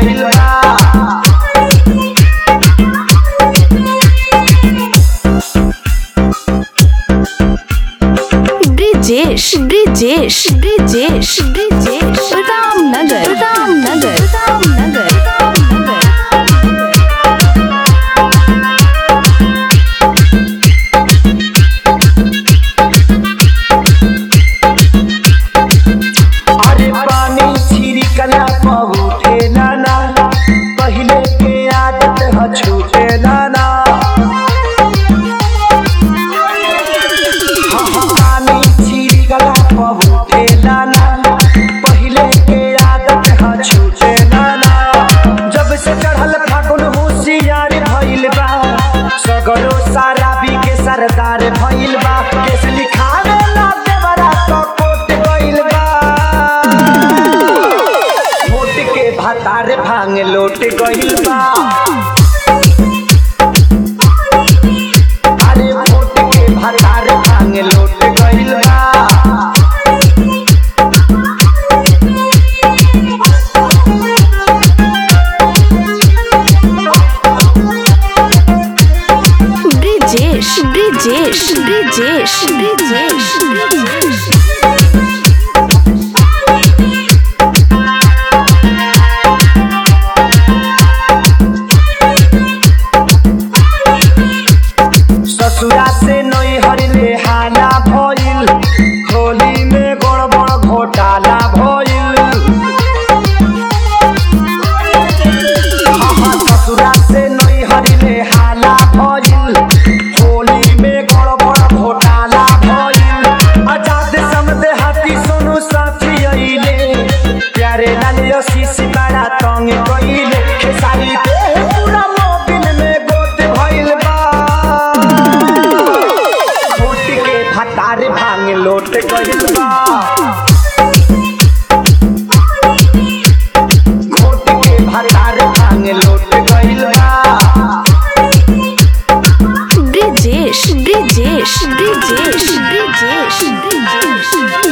गइल बा। ब्रिजेश रामनगर अरे पानी छिड़कला पहुँचेला ना, पहिले के आदत ह छूटेला ना। पानी छिड़कला पहुँचेला ना, पहिले के आदत ह छूटेला ना। जब से चढ़ल फागुन होशियार भइल बा, सगरो शराबी के सरदार भइल बा। केस लिखावे ला देवरा तो कोट गइल बा। वोट के भातार भांग लोट गइल बा। अरे वोट के भातार भांग लोट गइल बा। ब्रिजेश ससुरा से नैहर ले हाला भइल, होली में गड़बड़ घोटाला भइल। ससुरा से नैहर ले हाला भइल, होली में गड़बड़ घोटाला भइल। आजाद समझे हाथी सोनू साथी अइले, प्यारे लाल आशीष बड़ा तंग कइले। खेसारी के पूरा मोबिल में गोत भइल बा। वोट के भातार भांग लोट गइल बा। वोट के भातार भांग लोट गइल बा। ब्रिजेश